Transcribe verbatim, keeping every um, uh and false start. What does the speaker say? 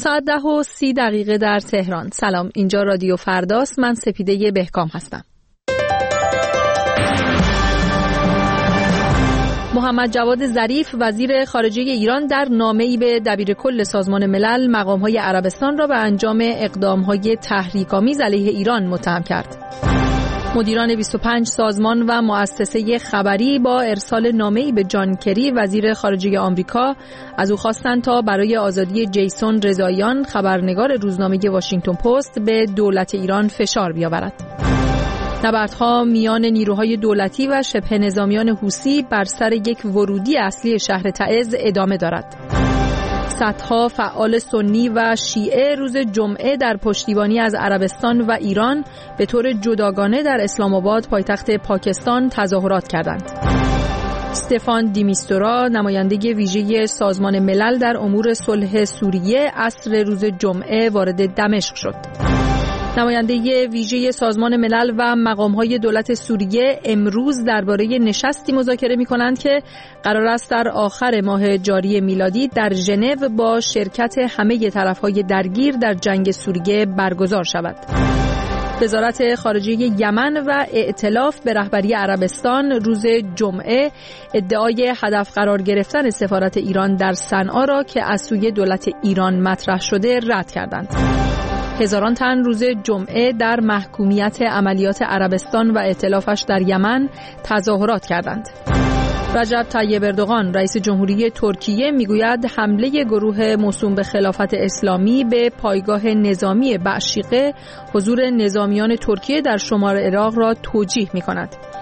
ساعت ده و سی دقیقه در تهران. سلام، اینجا رادیو فرداست. من سپیده بهکام هستم. محمد جواد ظریف وزیر خارجه ایران در نامه‌ای به دبیرکل سازمان ملل مقام‌های عربستان را به انجام اقدام‌های تحریک‌آمیز علیه ایران متهم کرد. مدیران بیست و پنج سازمان و مؤسسه خبری با ارسال نامه‌ای به جان کری وزیر خارجه آمریکا از او خواستند تا برای آزادی جیسون رضاییان خبرنگار روزنامه واشنگتن پست به دولت ایران فشار بیاورد. نبردها میان نیروهای دولتی و شبه نظامیان حوثی بر سر یک ورودی اصلی شهر تعز ادامه دارد. صدها فعال سنی و شیعه روز جمعه در پشتیبانی از عربستان و ایران به طور جداگانه در اسلام آباد پایتخت پاکستان تظاهرات کردند. استفان دیمیستورا نماینده ویژه سازمان ملل در امور صلح سوریه عصر روز جمعه وارد دمشق شد. نماینده ویژه سازمان ملل و مقام‌های دولت سوریه امروز درباره نشستی مذاکره می‌کنند که قرار است در آخر ماه جاری میلادی در ژنو با شرکت همه طرف‌های درگیر در جنگ سوریه برگزار شود. وزارت خارجه یمن و ائتلاف به رهبری عربستان روز جمعه ادعای هدف قرار گرفتن سفارت ایران در صنعا را که از سوی دولت ایران مطرح شده رد کردند. هزاران تن روز جمعه در محکومیت عملیات عربستان و ائتلافش در یمن تظاهرات کردند. رجب طیب اردوغان رئیس جمهوری ترکیه میگوید حمله گروه موسوم به خلافت اسلامی به پایگاه نظامی بعشیقه حضور نظامیان ترکیه در شمال عراق را توجیه می‌کند.